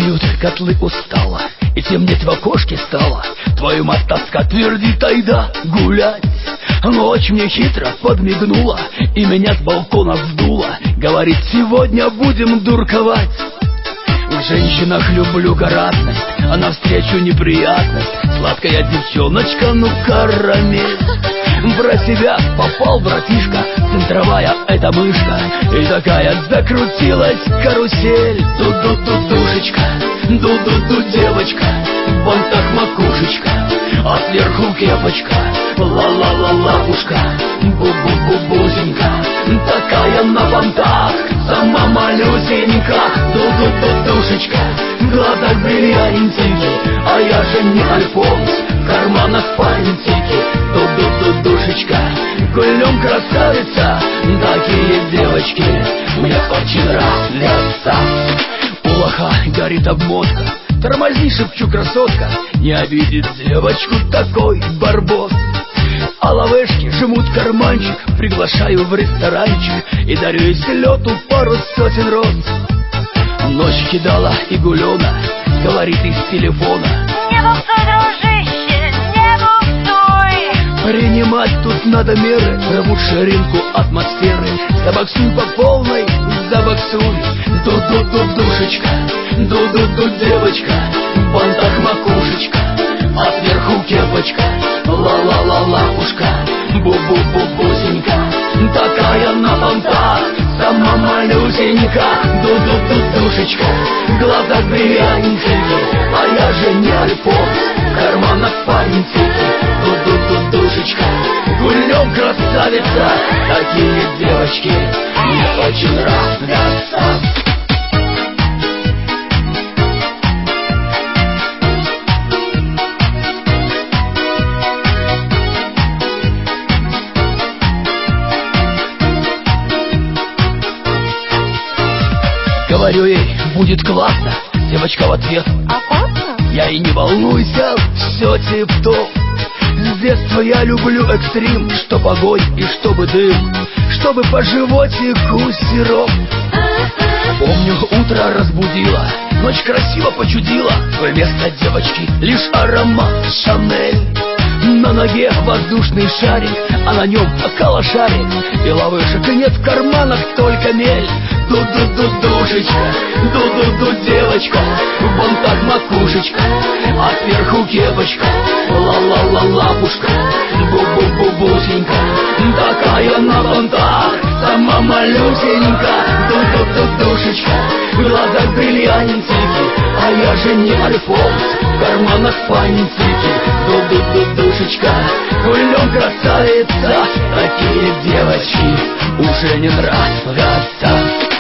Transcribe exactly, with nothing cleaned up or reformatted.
Поют котлы устало, и темнеть в окошке стало. Твою мать тоска твердит, айда гулять. Ночь мне хитро подмигнула и меня с балкона вдула. Говорит, сегодня будем дурковать. В женщинах люблю горазность, а навстречу неприятность. Сладкая девчоночка, ну карамель. Про себя попал братишка, центровая эта мышка, и такая закрутилась карусель. Ду-ду-ду-душечка, ду-ду-ду девочка, в бантах макушечка, а сверху кепочка, ла-ла-ла-лапушка, бу-бу-бу-бусенька, такая на бантах, сама малюсенька. Ду-ду-ду-душечка, в глазах бриллиантики, а я же не Альфонс, в карманах пальчики. Ду-ду-ду-душечка, гулем красавица, такие девочки мне очень нравятся. У лоха горит обмотка, тормози, шепчу, красотка, не обидит девочку такой барбос. А лавешки жмут карманчик, приглашаю в ресторанчик и дарю из лету пару сотен роз. Ночь кидала и гулена, говорит из телефона: не буксуй, дружище, не буксуй. Принимать тут надо меры, рвут ширинку атмосферы. Забоксуй по полной, забоксуй. Ду-ду-ду-душечка, ду-ду-ду девочка, в бантах макушечка, а сверху кепочка, ла-ла-ла-лапушка, бу-бу-бу-бусенька, такая на бантах, сама малюсенька. Ду-ду-ду-душечка, в глазах бриллиантики, а я же не Альфонс, в карманах пальчики. Ду-ду-ду-душечка, гулем красавица, такие девочки мне очень нравятся. Говорю ей, будет классно, девочка в ответ: Опасно? я и не волнуйся, все тип-топ. С детства я люблю экстрим, чтоб огонь и чтобы дым, чтобы по животику сироп. Помню, утро разбудила, ночь красиво почудила. Вместо девочки лишь аромат Шанель. На ноге воздушный шарик, а на нем калашарик, и лавышек нет в карманах, только мель. Ду-ду-ду-душечка, ду-ду-ду девочка, в бантах макушечка, а сверху кепочка, ла-ла-ла-лапушка, бу-бу-бу-бусенька, такая на бантах, сама малюсенька. Ду-ду-ду-душечка, в глазах бриллиантики, а я же не Альфонс, в карманах пальчики. Ду-ду-ду-душечка, гулем красавица, такие девочки уже не нравятся.